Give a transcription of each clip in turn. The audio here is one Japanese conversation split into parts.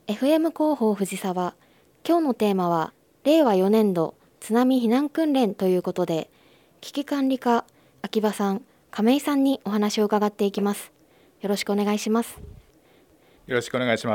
FM 広報藤沢。今日のテーマは令和4年度津波避難訓練ということで、危機管理課秋葉さん、亀井さんにお話を伺っていきます。よろしくお願いします。 よろしくお願いします。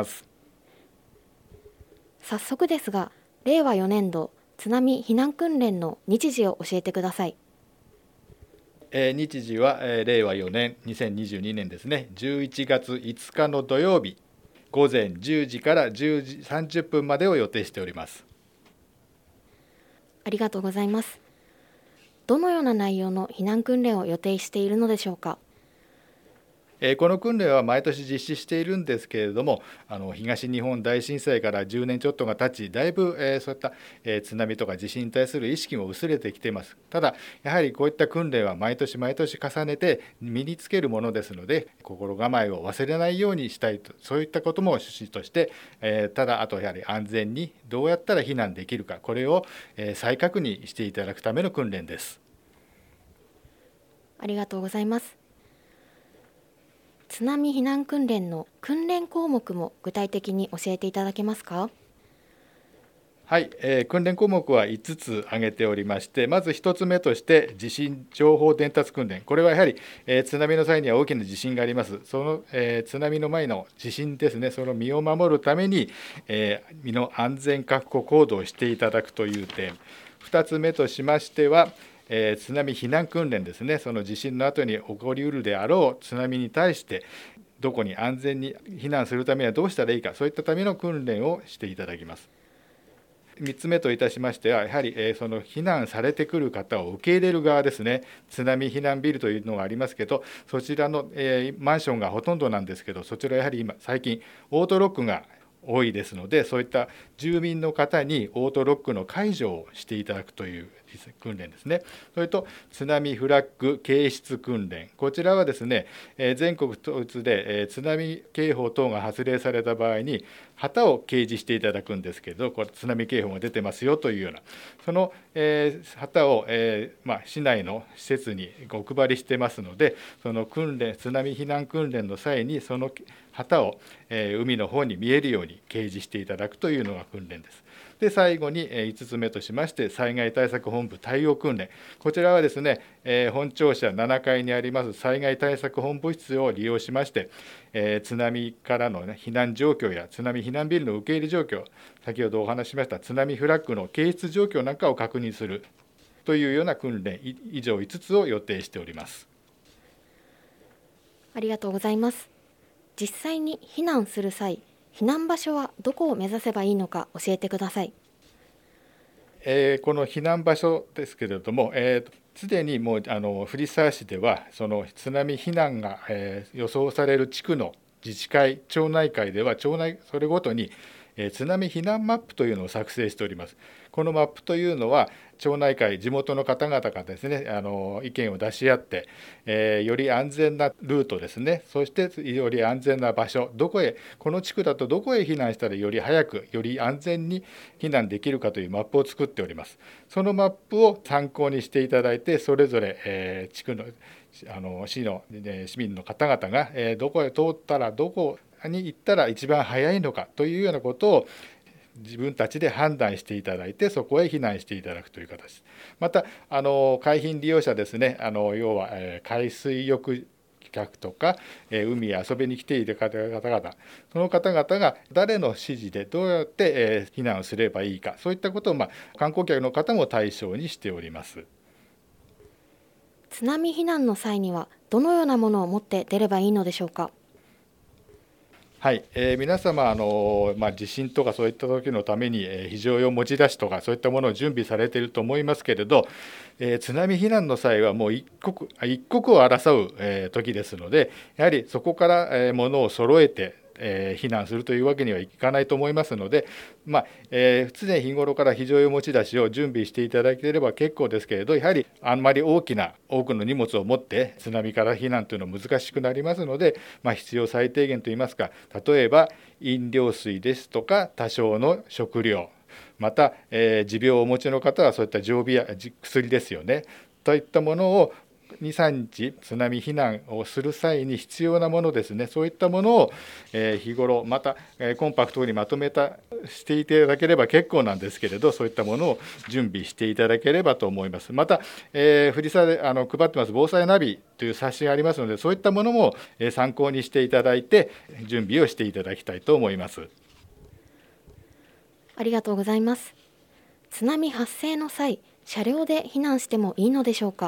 早速ですが、令和4年度津波避難訓練の日時を教えてください。 日時は令和4年2022年ですね、11月5日の土曜日午前10時から10時30分までを予定しております。 ありがとうございます。どのような内容の避難訓練を予定しているのでしょうか。 この訓練は毎年実施しているんですけれども、東日本大震災から10年ちょっとが経ち、だいぶそういった津波とか地震に対する意識も薄れてきています。ただ、やはりこういった訓練は毎年毎年重ねて身につけるものですので、心構えを忘れないようにしたいと、そういったことも趣旨として、ただ、あとやはり安全にどうやったら避難できるか、これを再確認していただくための訓練です。 ありがとうございます。津波避難訓練の訓練項目も具体的に教えていただけますか。 はい、訓練項目は5つ挙げておりまして、まず1つ目として地震情報伝達訓練。これはやはり、津波の際には大きな地震があります。その、津波の前の地震ですね、その身を守るために、身の安全確保行動をしていただくという点。2つ目としましては、津波避難訓練ですね、その地震の後に起こりうるであろう津波に対して、どこに安全に避難するためにはどうしたらいいか、そういったための訓練をしていただきます。3つ目といたしましては、やはりその避難されてくる方を受け入れる側ですね、津波避難ビルというのがありますけど、そちらのマンションがほとんどなんですけど、そちらやはり今、最近、オートロックが多いですので、そういった住民の方にオートロックの解除をしていただくという訓練ですね。それと津波フラッグ掲出訓練、こちらはですね、全国統一で津波警報等が発令された場合に旗を掲示していただくんですけど、これ津波警報が出てますよというような、その旗を市内の施設にお配りしてますので、その訓練、津波避難訓練の際にその旗を海の方に見えるように掲示していただくというのが訓練です。で、最後に5つ目としまして、災害対策本部対応訓練。こちらはですね、本庁舎7階にあります災害対策本部室を利用しまして、津波からの、避難状況や津波避難ビルの受け入れ状況、先ほどお話ししました津波フラッグの掲出状況なんかを確認するというような訓練、以上5つを予定しております。 ありがとうございます。実際に避難する際、避難場所はどこを目指せばいいのか教えてください。 この避難場所ですけれども、すでにもう藤沢市ではその津波避難が予想される地区の自治会、町内会では町内それごとに津波避難マップというのを作成しております。このマップというのは町内会、地元の方々がですね、意見を出し合って、より安全なルートですね、そしてより安全な場所、どこへ、この地区だとどこへ避難したらより早く、より安全に避難できるかというマップを作っております。そのマップを参考にしていただいて、それぞれ、地区の市の市民の方々がどこへ通ったらどこに行ったら一番早いのかというようなことを自分たちで判断していただいて、そこへ避難していただくという形です。また海浜利用者ですね、要は海水浴客とか海へ遊びに来ている方々、その方々が誰の指示でどうやって避難をすればいいか、そういったことを観光客の方も対象にしております。 津波避難の際にはどのようなものを持って出ればいいのでしょうか。 はい、皆様地震とかそういった時のために非常用持ち出しとかそういったものを準備されていると思いますけれど、津波避難の際はもう一刻を争う時ですので、やはりそこから物を揃えて避難するというわけにはいかないと思いますので、常日頃から非常用持ち出しを準備していただければ結構ですけれど、やはりあんまり多くの荷物を持って津波から避難というのは難しくなりますので、必要最低限といいますか、例えば飲料水ですとか多少の食料、また、持病をお持ちの方はそういった常備薬、薬ですよねといったものを 2、3日津波避難をする際に必要なものですね、そういったものを日頃またコンパクトにまとめしていただければ結構なんですけれど、そういったものを準備していただければと思います。また、藤沢で配ってます防災ナビという冊子がありますので、そういったものも参考にしていただいて準備をしていただきたいと思います。 ありがとうございます。津波発生の際、車両で避難してもいいのでしょうか。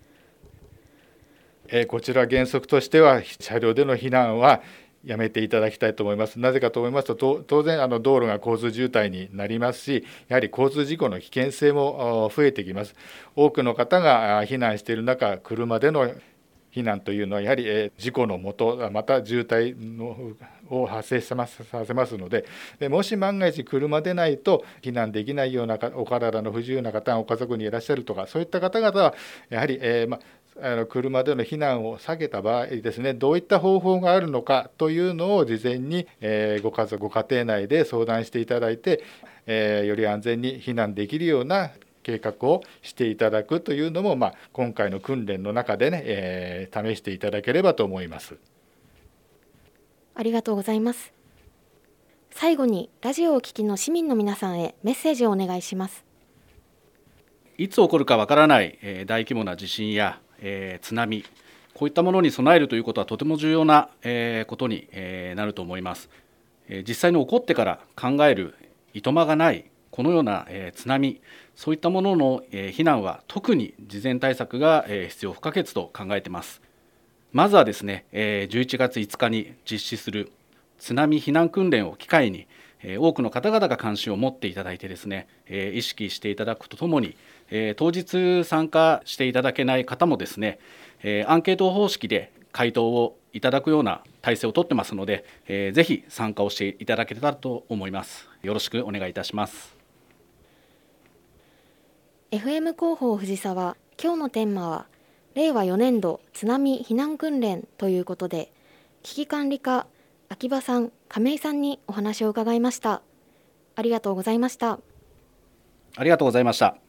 こちら原則としては車両での避難はやめていただきたいと思います。なぜかと思いますと、当然道路が交通渋滞になりますし、やはり交通事故の危険性も増えてきます。多くの方が避難している中、車での避難というのはやはり事故のもと、また渋滞を発生させますので、もし万が一車でないと避難できないようなお体の不自由な方がご家族にいらっしゃるとか、そういった方々はやはり車での避難を避けた場合ですね、どういった方法があるのかというのを事前にご家庭内で相談していただいて、より安全に避難できるような計画をしていただくというのも、今回の訓練の中でね、試していただければと思います。 ありがとうございます。最後にラジオをお聞きの市民の皆さんへメッセージをお願いします。 いつ起こるかわからない大規模な地震や津波、こういったものに備えるということはとても重要なことになると思います。実際に起こってから考えるいとまがないこのような津波、そういったものの避難は特に事前対策が必要不可欠と考えています。まずはですね、11月5日に実施する津波避難訓練を機会に多くの方々が関心を持っていただいてですね、意識していただくとともに、当日参加していただけない方もですね、アンケート方式で回答をいただくような体制をとってますので、ぜひ参加をしていただけたらと思います。よろしくお願いいたします。 FM 広報藤沢、今日のテーマは令和4年度津波避難訓練ということで、危機管理課秋葉さん、亀井さんにお話を伺いました。ありがとうございました。 ありがとうございました。